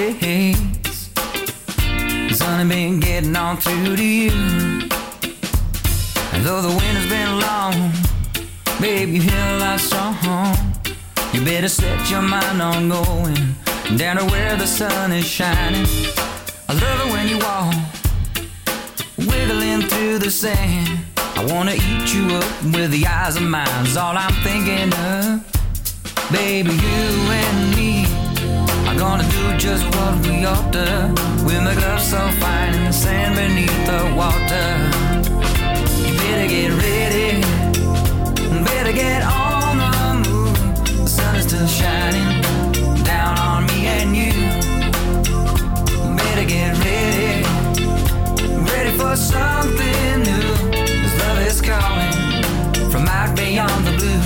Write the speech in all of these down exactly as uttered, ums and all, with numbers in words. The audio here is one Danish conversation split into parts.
days. It's only been getting on through to you. And though the winter's been long, babe, you feel like strong. You better set your mind on going down to where the sun is shining. I love it when you walk, wiggling through the sand. I wanna eat you up with the eyes of mine, is all I'm thinking of. Baby, you and me are gonna do just what we ought to. We'll make love so fine in the sand beneath the water. You better get ready, better get on the move. The sun is still shining down on me and you. Better get ready, ready for something new. This love is calling from out beyond the blue.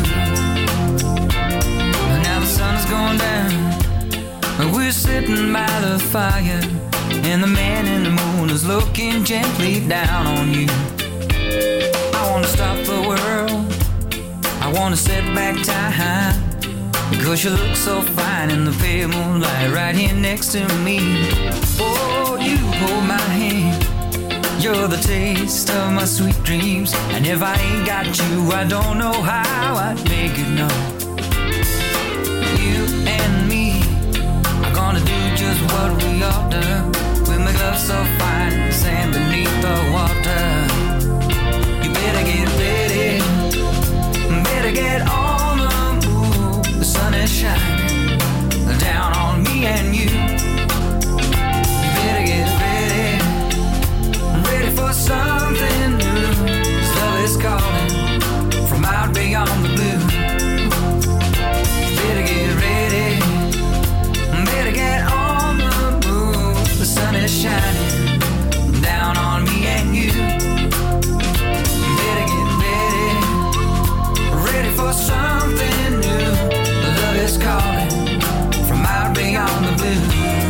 And now the sun is going down, and we're sitting by the fire, and the man in the moon is looking gently down on you. I wanna stop the world, I wanna set back time, because you look so fine in the pale moonlight right here next to me. Oh, you hold my hand, you're the taste of my sweet dreams. And if I ain't got you, I don't know how I'd make it known. You and me are gonna do just what we ought to. We'll make love so fine, sand beneath the water. You better get ready, better get on the move. The sun is shining down on me and you. You better get ready, ready for something new. This love is calling from out beyond the blue. You better get ready, better get on the move. The sun is shining down on me and you. You better get ready, ready for something new. The love is calling from out beyond the blue.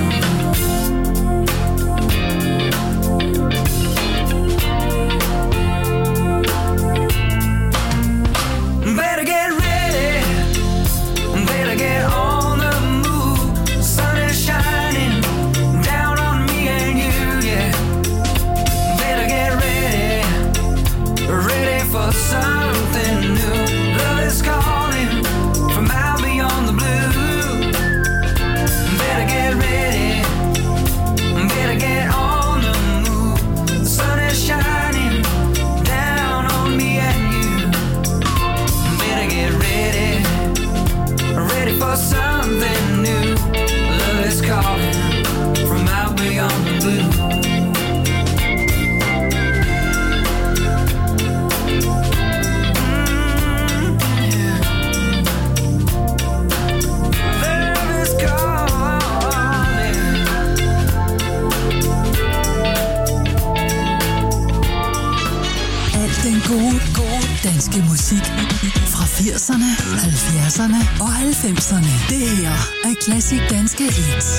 Better get ready, better get on the move. The sun is shining down on me and you, yeah. Better get ready, ready for something new. Love is calling from out beyond the blue. Better get ready, better get on the move. The sun is shining down on me and you. Better get ready, ready for something new. Love is calling from out beyond the blue. Mm, yeah. Love is calling. Al den gode, gode danske musik fra firserne, halvfjerdserne og halvfemserne. Det her er Classic Danske Hits.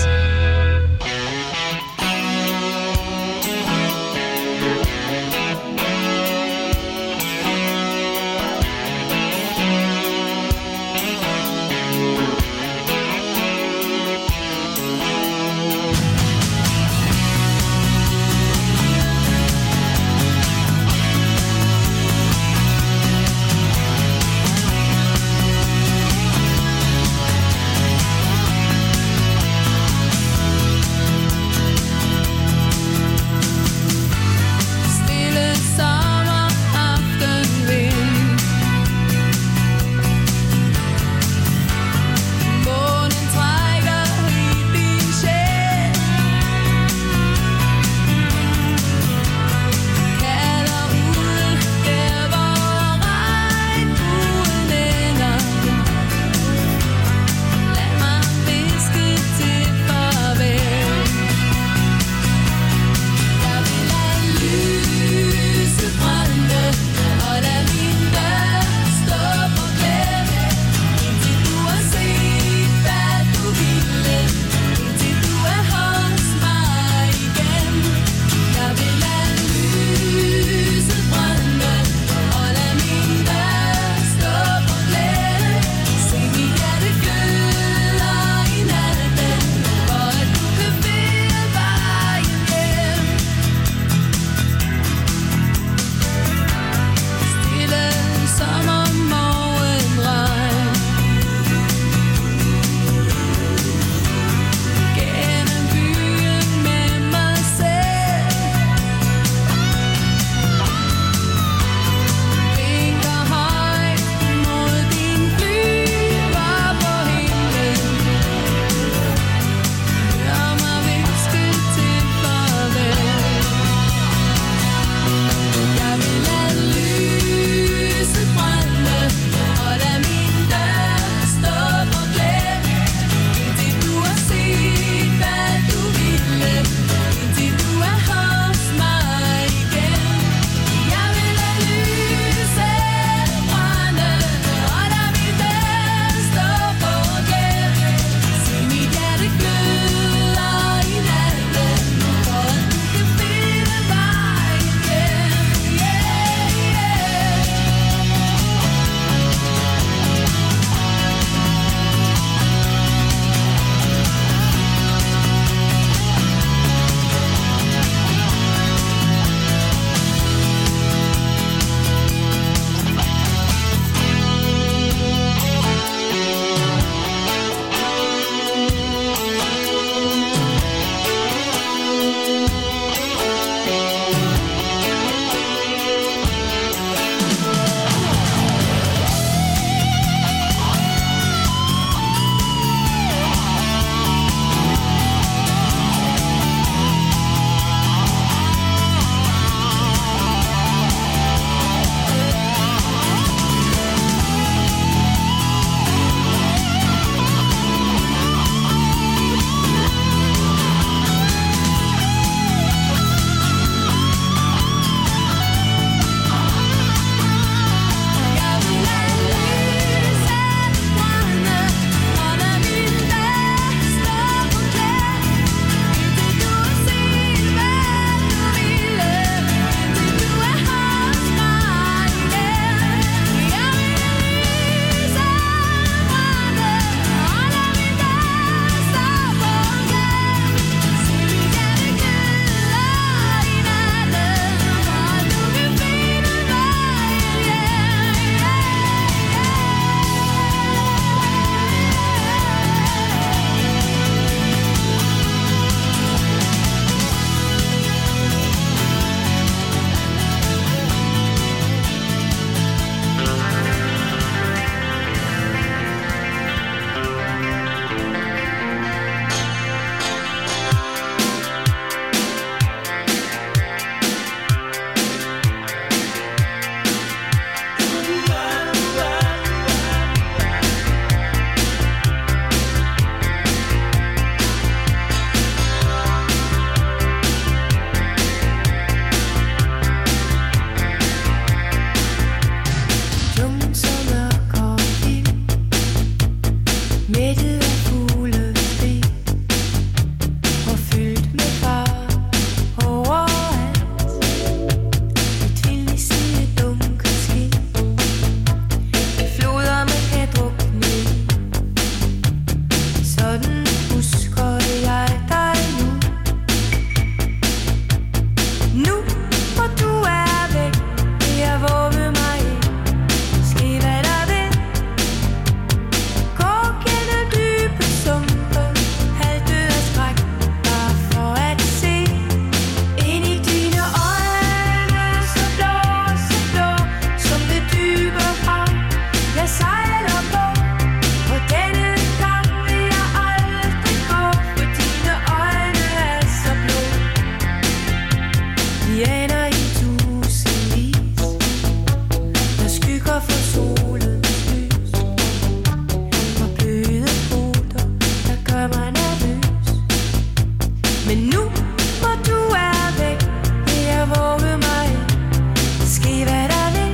Men nu hvor du er væk, vil jeg våge mig. Ske hvad der vil.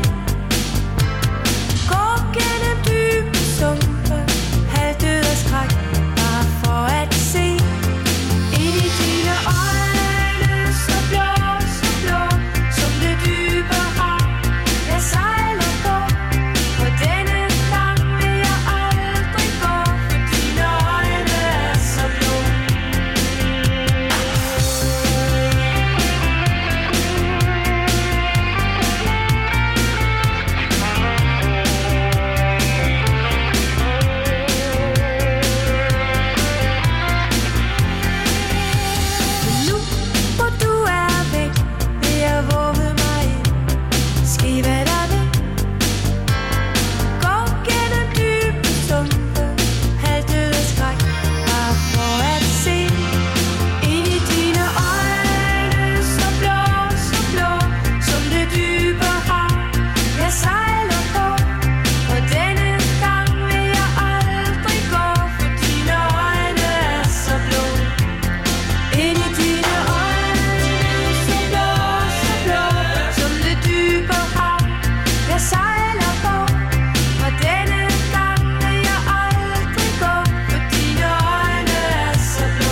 Gå gennem dybe sumpe, halvdød af skræk, bare for at se. Ind i dine øjne, så blå, så blå, som det dybe hav, jeg sejler på. For denne gang vil jeg aldrig gå, for dine øjne er så blå. Men nu hvor du er væk, vil jeg våge mig. Ske hvad der vil. Gå gennem dybe sumpe, halvdød af skræk, bare for at se. Ind i dine øjne, så blå, så blå, som det dybe hav, jeg sejler på. Og denne gang vil jeg aldrig gå, for dine øjne er så blå. Ind i dine øjne, så blå, så blå, som det dybe hav, jeg sejler på. Og denne gang vil jeg aldrig gå, for dine øjne er så blå.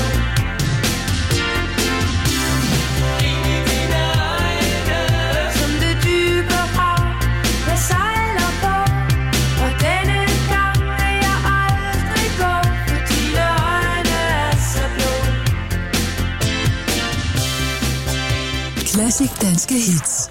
Ind i dine øjne, som det dybe hav, jeg sejler på. Og denne gang vil jeg aldrig gå, for dine øjne er så blå. Classic danske hits.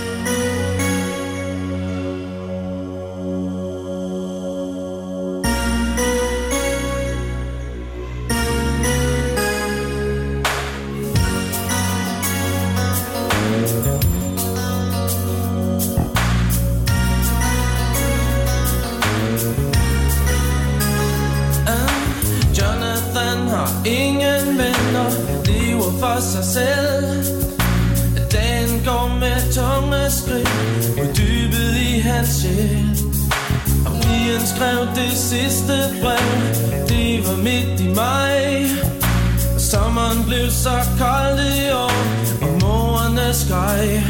Jonathan har ingen venner, lever for sig selv. Dagen går med tunge skridt mod dybet i hans sjæl. Og pigen skrev det sidste brev, det var midt i maj. Og sommeren blev så kold i år, og morerne skreg.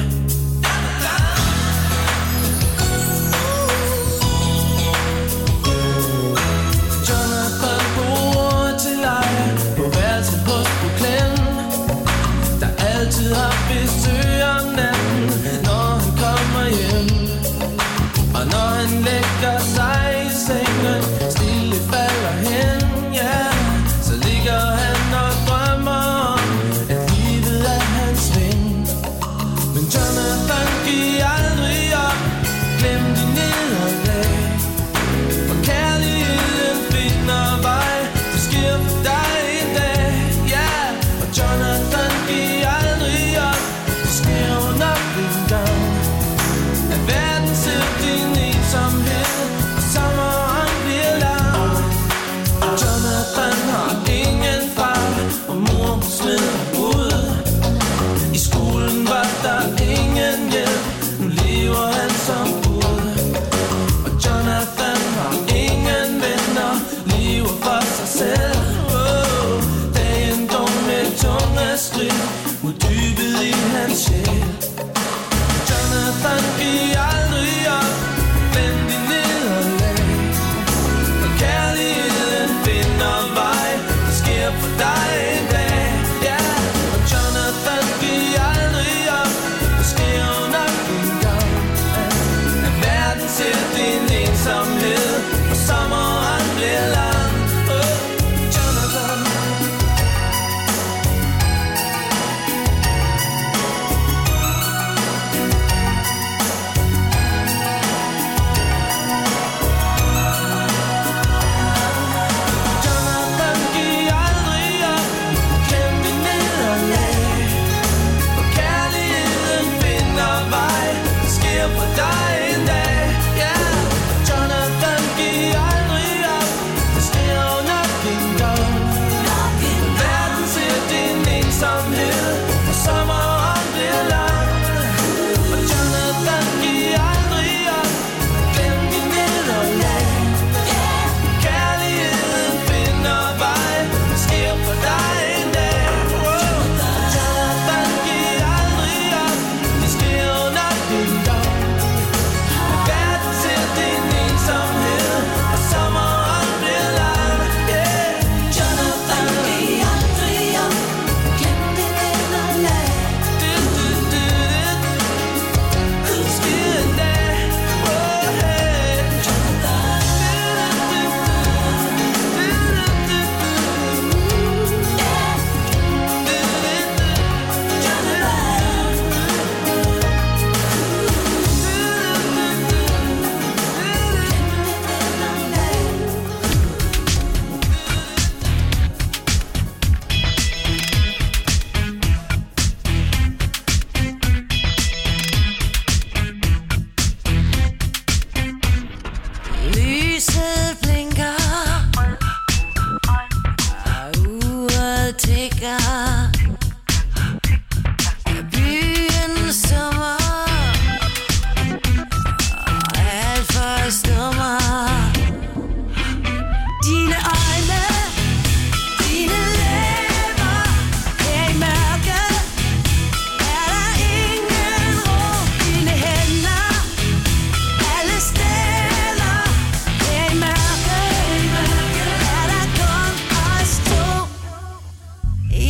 Jonathan bor til leje på værelset hos Brooklyn, der altid har besøg om natten, når han kommer hjem. Og når han lægger sig i sengen, stille falder hen, ja, så ligger han og drømmer om, at livet er hans ven. Men Jonathan giver aldrig op, glem de nederlag. For kærligheden finder vej, det sker for dig en dag, ja. Og Jonathan giver aldrig op, det sker nok en gang. At verden ser din ensomhed, og sommeren bliver lang. Og Jonathan har ingen far, og mor hun smider ud. I skolen var der ingen hjælp, nu lever han som bud. Og Jonathan har ingen venner, lever for sig selv. Oh, dagen går med tunge skridt mod dybet i hans sjæl. Jonathan giver aldrig op, glem de nederlag. Og kærligheden finder vej, det sker for dig en dag, ja. Og Jonathan giver aldrig op, det sker nok en gang. At verden ser din ensomhed, og sommeren bliver lang. Oh, Jonathan.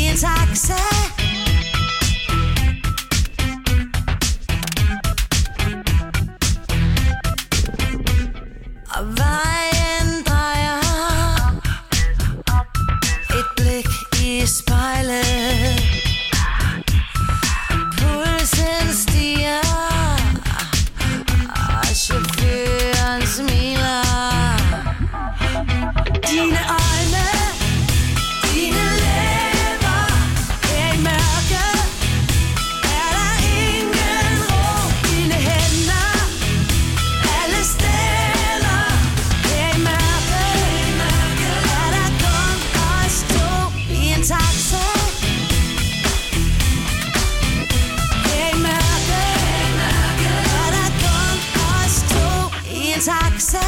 en taxa. Og vejen drejer, et blik i spejlet, pulsen stiger, og chaufføren smiler. Dine øjne, dine læber, her i mørket er der ingen ro. Dine hænder, alle steder, her i mørket er der kun os to i en taxa. Her i mørket er der kun os to i en taxa.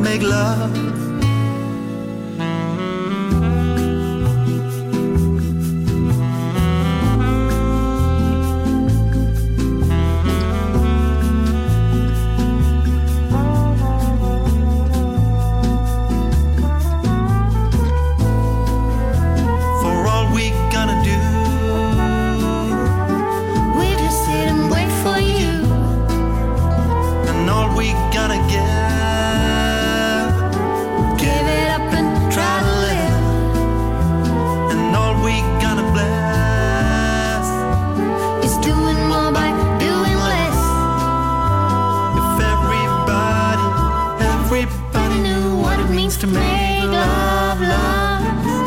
make love. To make love, love.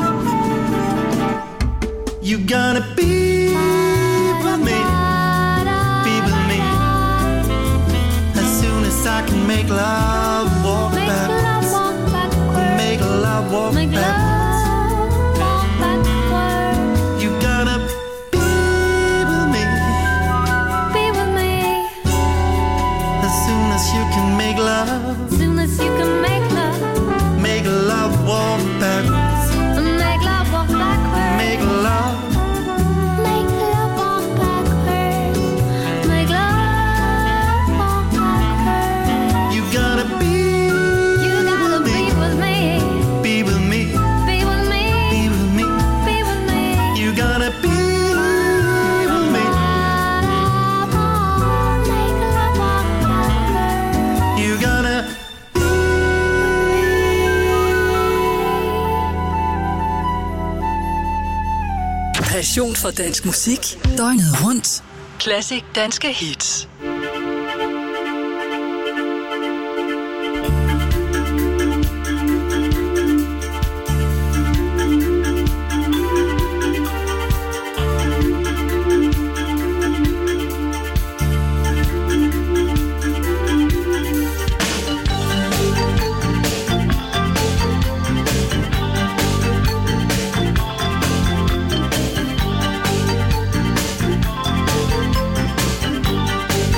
You gotta be with me, be with me. As soon as I can make love, walk backwards. Make love, walk backwards. You gotta be with me, be with me. As soon as you can make love, as soon as you can make Make love walk backwards. Make love walk backwards. Make love. Make love walk backwards. Make love walk backwards. You gotta be. You gotta be with me. Be with me. Be with me. Be with me. Be with me. You gotta be with me. Make love walk backwards. You gotta. Passion for dansk musik. Døgnet rundt. Classic danske hits. You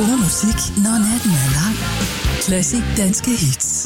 god musik, når natten er lang. Classic danske hits.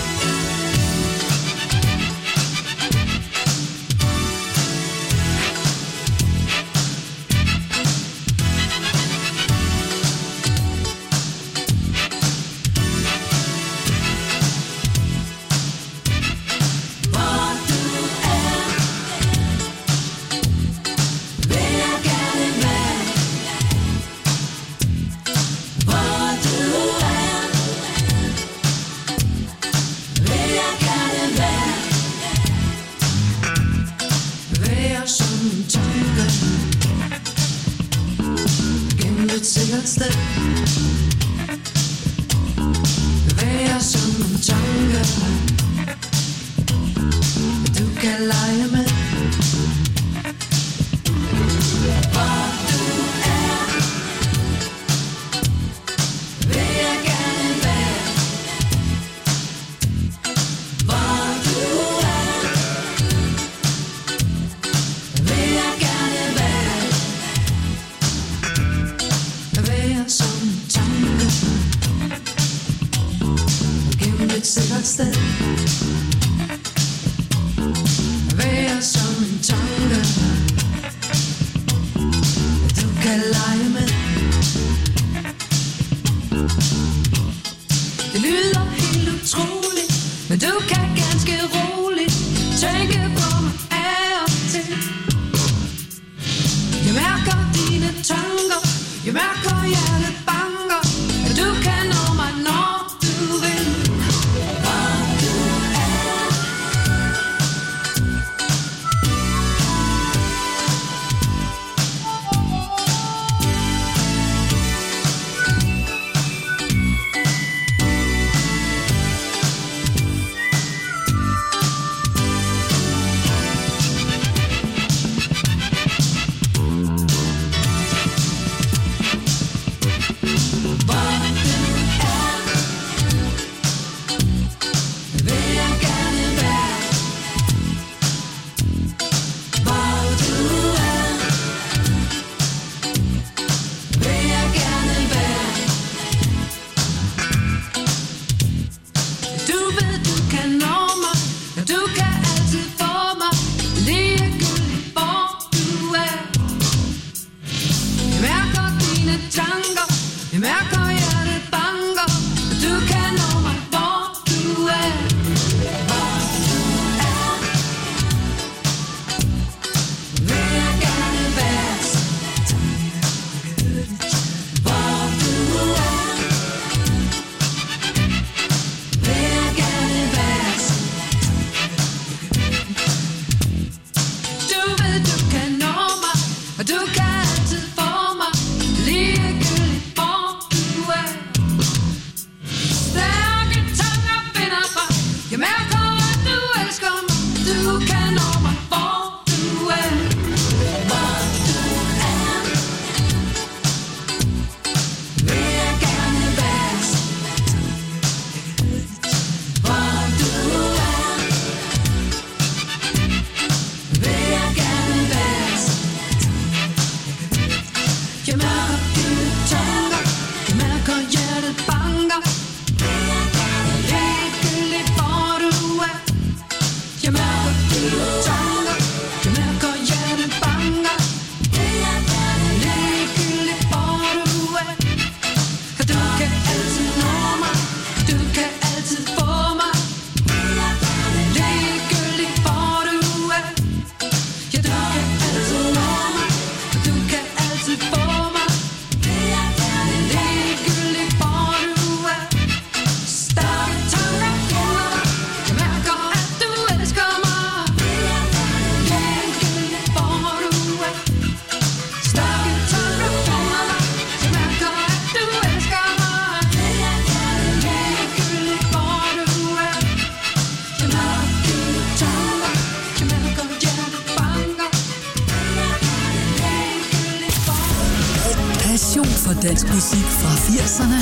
Dansk musik fra firserne,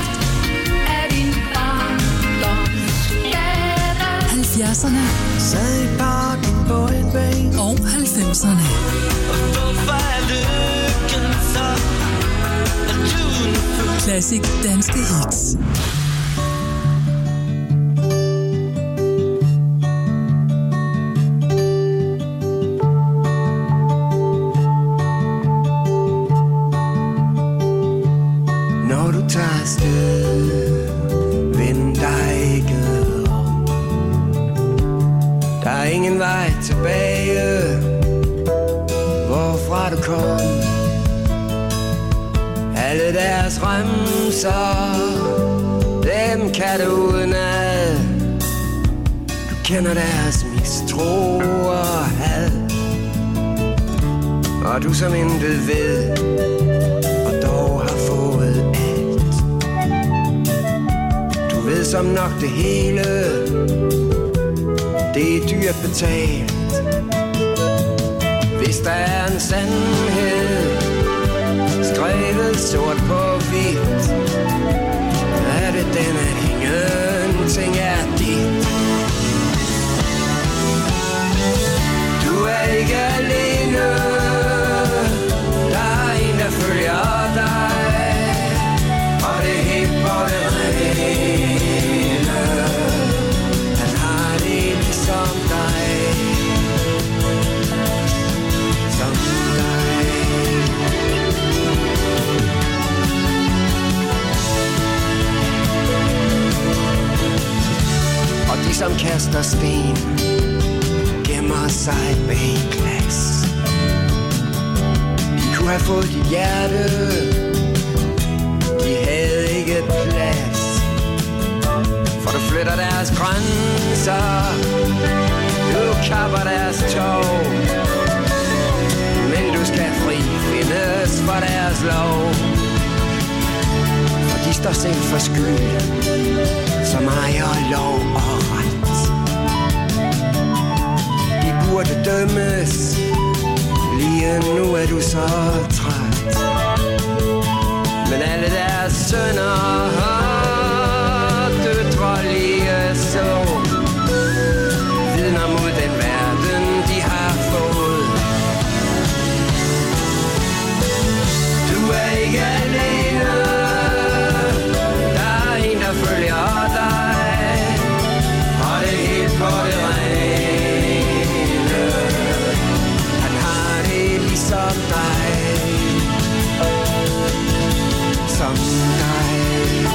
halvfjerdserne og halvfemserne. Hvorfor er lykken så? Classic danske hits. Når du tager afsted, vend dig ikke om. Der er ingen vej tilbage, hvorfra du kom. Alle deres remser, dem kan du udenad. Du kender deres mistro og had, og du som intet ved, og dog har fået alt. Du ved som nok det hele, det er dyrt betalt. Hvis der er en sandhed skrevet sort på hvidt, er det den, at ingenting er dit. Du er ikke alene, der er en, der følger dig, og det er helt på det rene. Han har det ligesom dig, som dig. Og de som kaster sten gemmer sig bag glas. De kunne have fået dit hjerte, de havde ikke plads. For du flytter deres grænser, du kapper deres tog, men du skal fri findes for deres lov. For de står selv for skyld, som ejer lov og ret. De burde dømmes, lige nu er du så træt. Men alle deres sønner og døtre lige så vidner mod den verden, de har fået. Du er ikke alene, der er en, der følger dig, og det er helt på det rene. Han har det ligesom dig, som dig.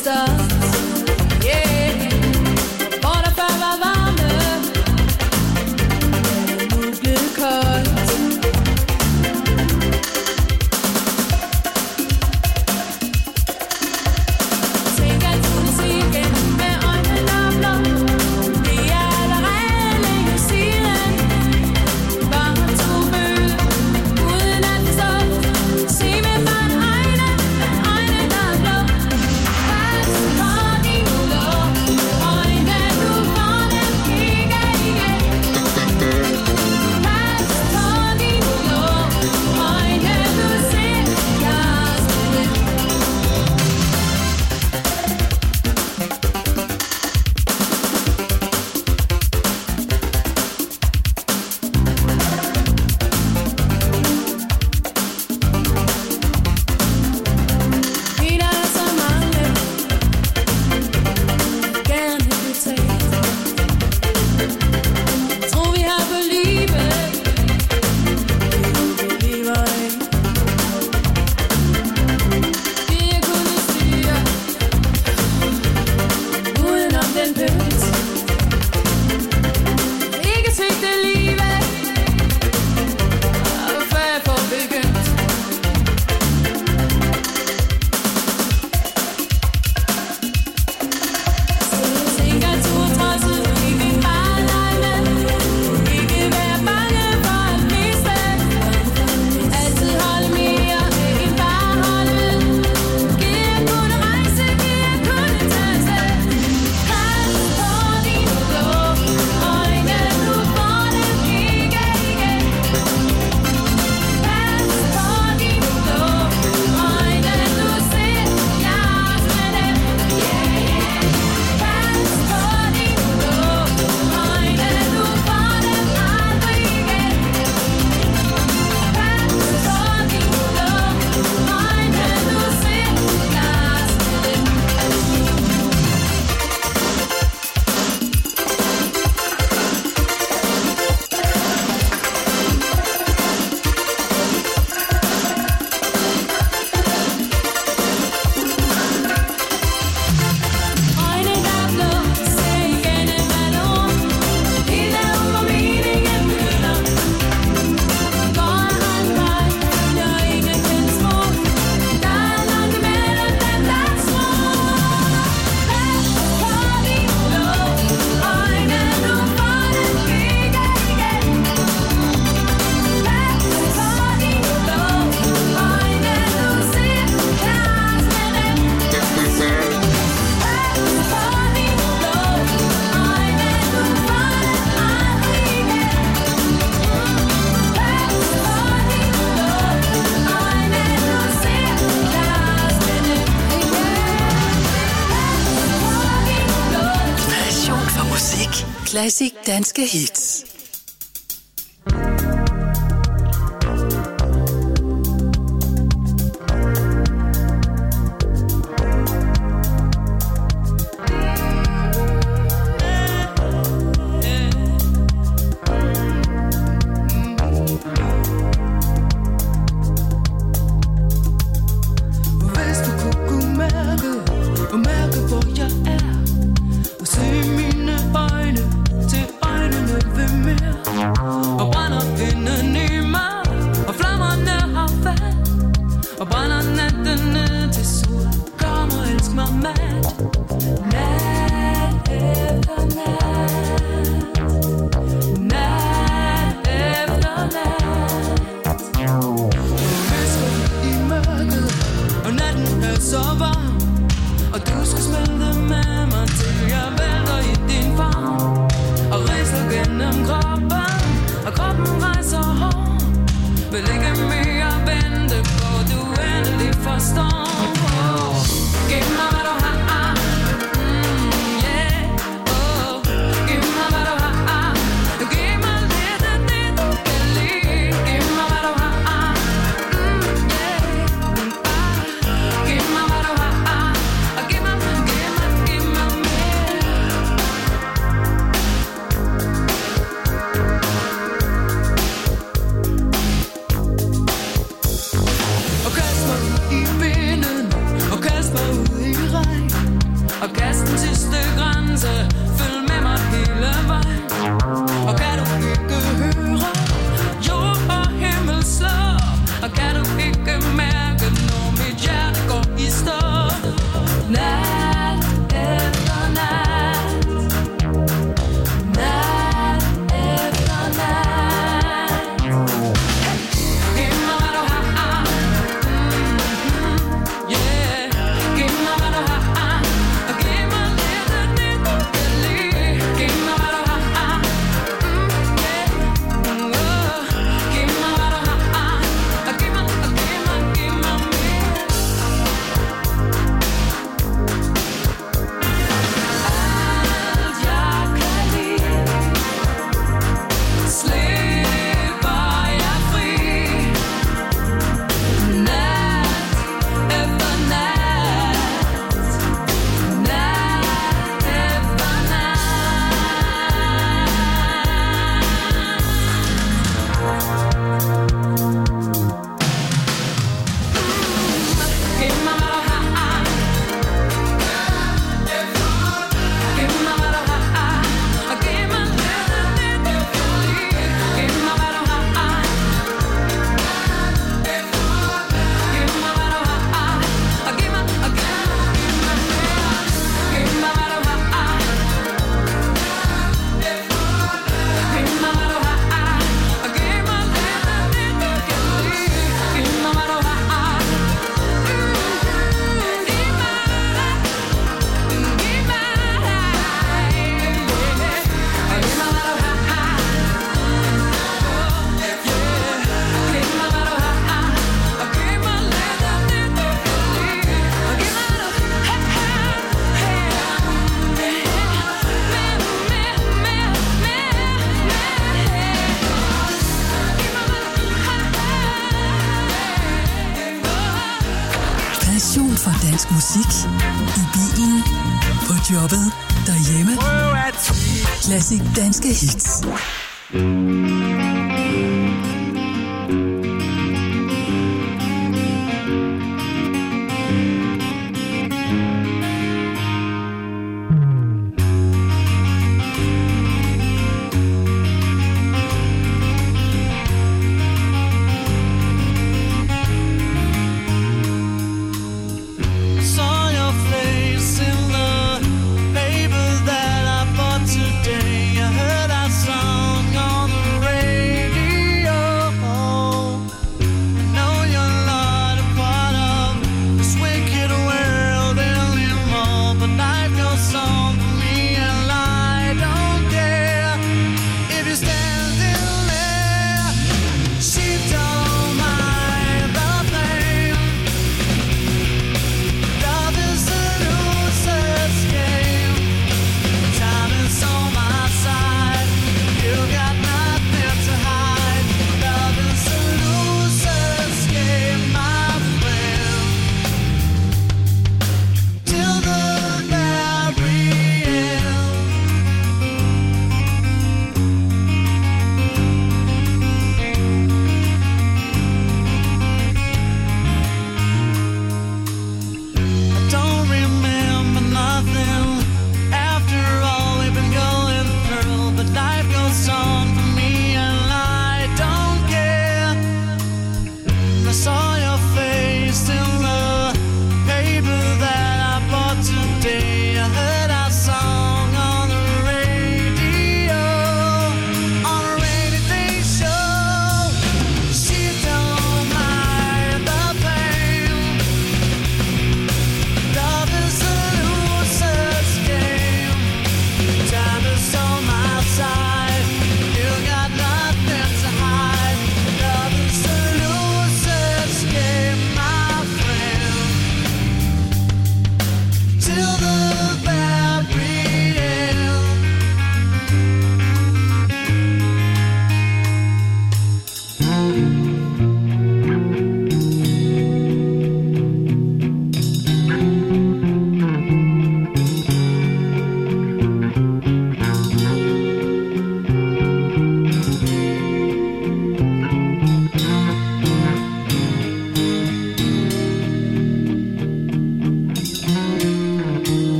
Klassik danske hits. Vil ikke mere vente på, du endelig forstår. Inspiration for dansk musik. I bilen, på jobbet, derhjemme. Klassisk danske hits.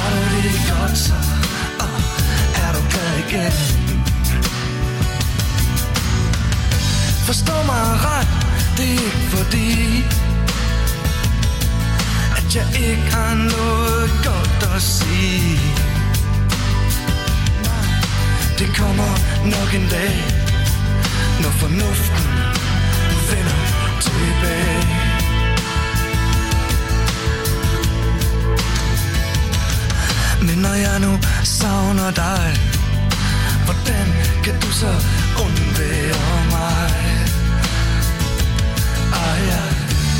Har du det godt så, og er du glad igen? Forstå mig ret, det er ikke fordi at jeg ikke har noget godt at sige. Det kommer nok en dag, når fornuften vender tilbage. Men når jeg nu savner dig, hvordan kan du så undvære mig? Ej, ej.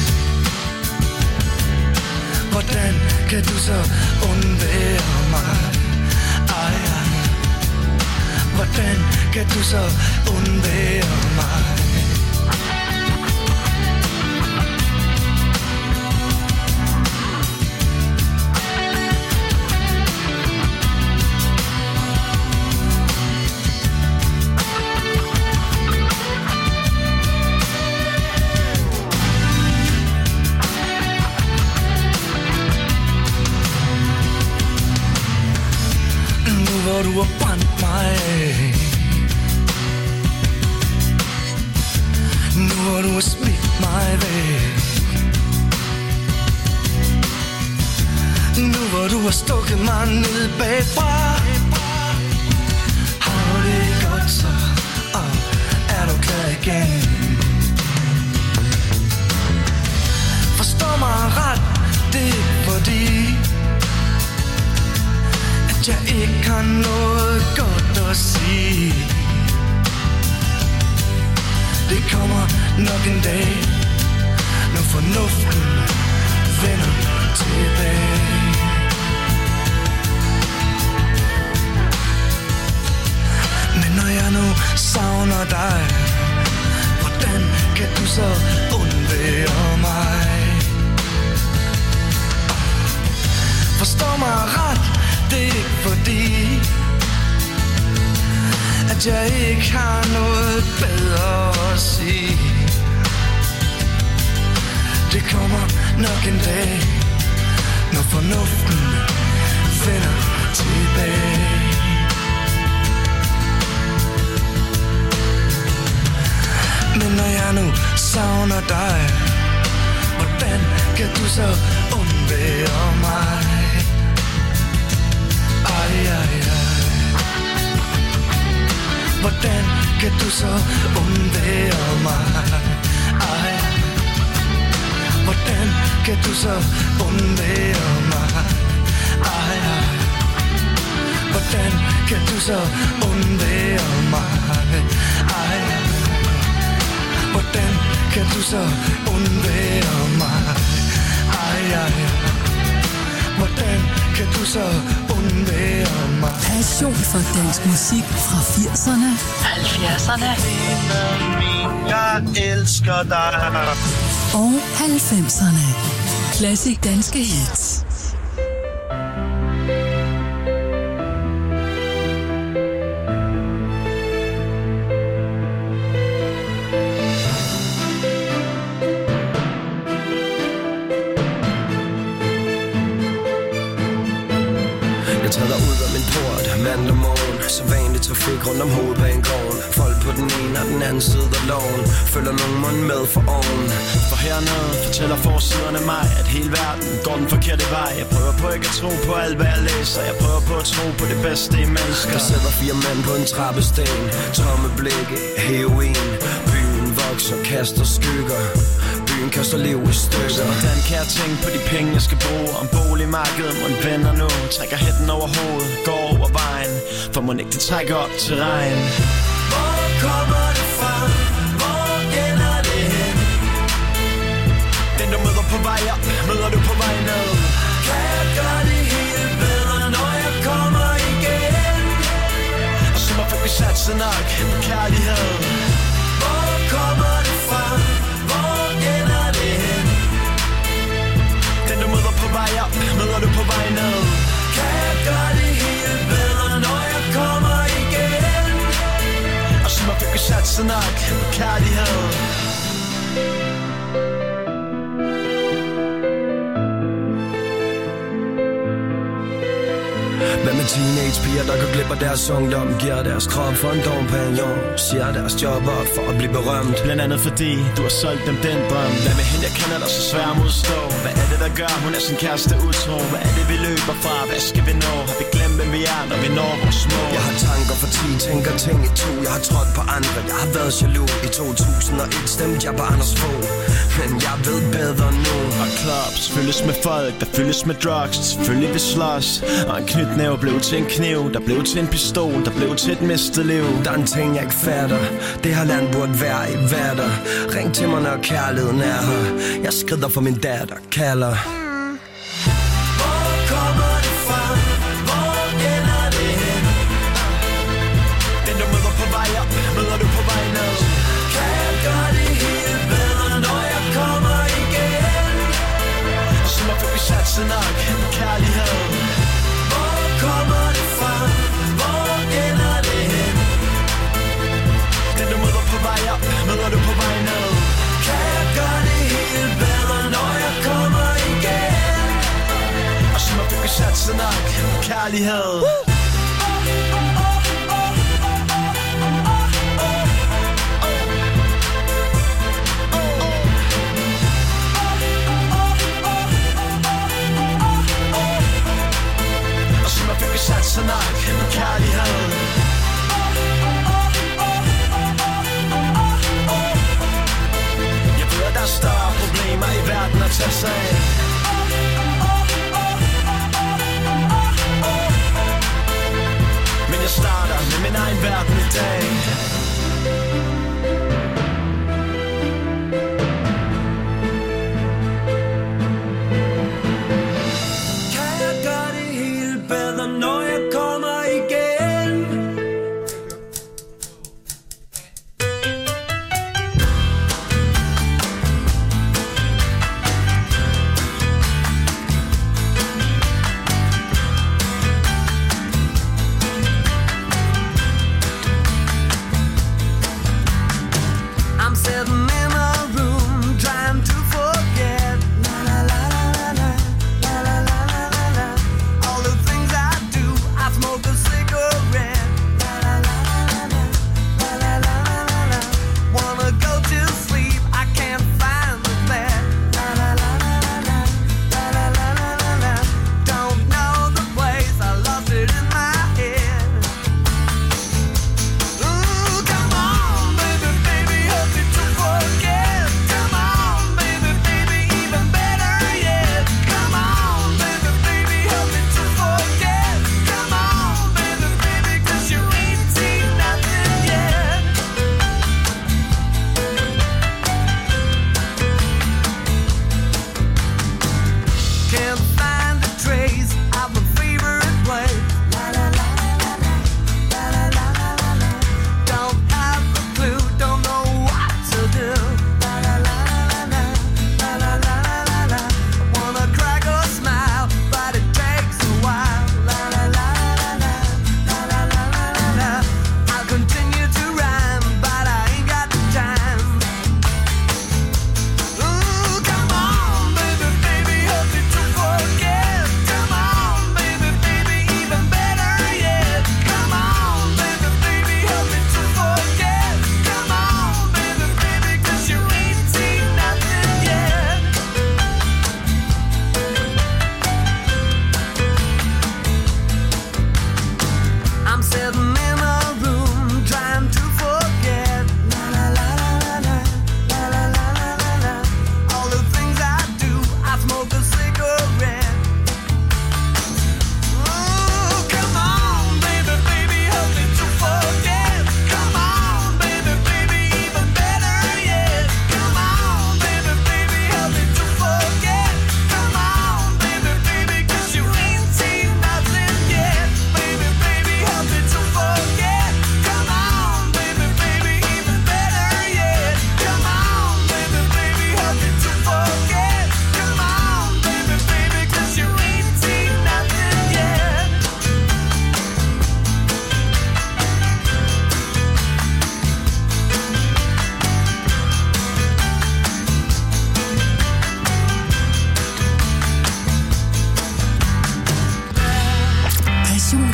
Hvordan kan du så undvære mig? Ej, ej. Hvordan kan du så undvære mig? Hvor du har brændt mig af, nu hvor du har smidt mig væk, nu hvor du har stukket mig ned bagfra. Har du det godt så, og er du klar igen? Forstå mig ret, det er fordi jeg ikke har noget godt at sige. Det kommer nok en dag, når fornuften vender tilbage. Men når jeg nu savner dig, hvordan kan du så undvære mig? Forstå mig ret, det er ikke fordi at jeg ikke har noget bedre at sige. Det kommer nok en dag, når fornuften vender tilbage. Men når jeg nu savner dig, hvordan kan du så undvære mig? Ej, ej, ej. Hvordan kan du så undvære mig? Ej, hvordan kan du så undvære mig? Ej, ej. Hvordan kan du så undvære mig? Ej, ej. Hvordan kan du så undvære mig? Ej, ej. Hvordan kan du så undvære mig? Passion for dansk musik fra firserne, halvfjerdserne jeg elsker dig og halvfemserne. Classic danske hits. Mandag morgen, så vanlig trafik rundt om hovedbanegården. Folk på den ene og den anden side af loven følger nogen mund med for oven. For hernede fortæller forsiderne mig, at hele verden går den forkerte vej. Jeg prøver på ikke at tro på alt hvad jeg læser. Jeg prøver på at tro på det bedste i mennesker. Der sidder fire mænd på en trappesten, tomme blikke, heroin. Byen vokser, kaster skygger. Byen kaster liv i stykker. Hvordan kan jeg tænke på de penge jeg skal bruge? Om boligmarkedet må vender nu. Trækker hætten over hovedet, går over vejen. For må ikke det trækker op til regn. Hvor kommer det fra? Hvor ender det hen? Den du møder på vej op, møder du på vej ned. Kan jeg gøre det hele bedre, når jeg kommer igen? Og så må vi satse nok på kærlighed. Hvor kommer det fra? Hvor ender det hen? Den du møder på vej op, møder du på vej ned. Kan jeg gøre det hele bedre, når jeg kommer igen? Og så må vi satse nok på kærlighed. Hvad med teenagepiger, der går glip af deres ungdom, giver deres krop for en dom pagnon, siger deres job op for at blive berømt. Blandt andet fordi du har solgt dem den drøm. Hvad med hende, jeg kender dig så svær modstå? Hvad er det, der gør, hun er sin kæreste utro? Hvad er det, vi løber fra? Hvad skal vi nå? Har vi glemt, hvem vi er, når vi når vores mål? Jeg har tanker for ti, tænker ting i to. Jeg har trådt på andre, jeg har været jaloux. I to tusind og et stemte jeg på Anders Fogh, men jeg ved bedre nu. Og clubs fyldes med folk, der fyldes med drugs. Selvfølgelig vi slås. Og en knytnæve blev til en kniv, der blev til en pistol, der blev til et mistet liv. Der er en ting jeg ikke fatter, det her land burde være i hverdag. Ring til mig når kærligheden er her. Jeg skrider for min datter, kalder. Hvor kommer det fra? Hvor ender det hen? Den du møder på vej op, møder du på vej ned. Kan jeg gøre det hele bedre, når jeg kommer igen? Så må vi satse nok, kærlighed. Hvor kommer det fra? Hvor ender det hen? Den du møder på vej op, møder du på vej ned. Kan jeg gøre det hele bedre, når jeg kommer igen? Og så må vi satse nok, kærlighed. Satser nok kærlighed. Jeg ved, at der er større problemer i verden at tage sig af. Men jeg starter med min egen verden i dag. Når jeg kommer igen.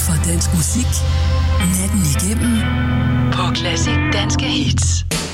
for dansk musik. Natten igennem på Classic Danske Hits.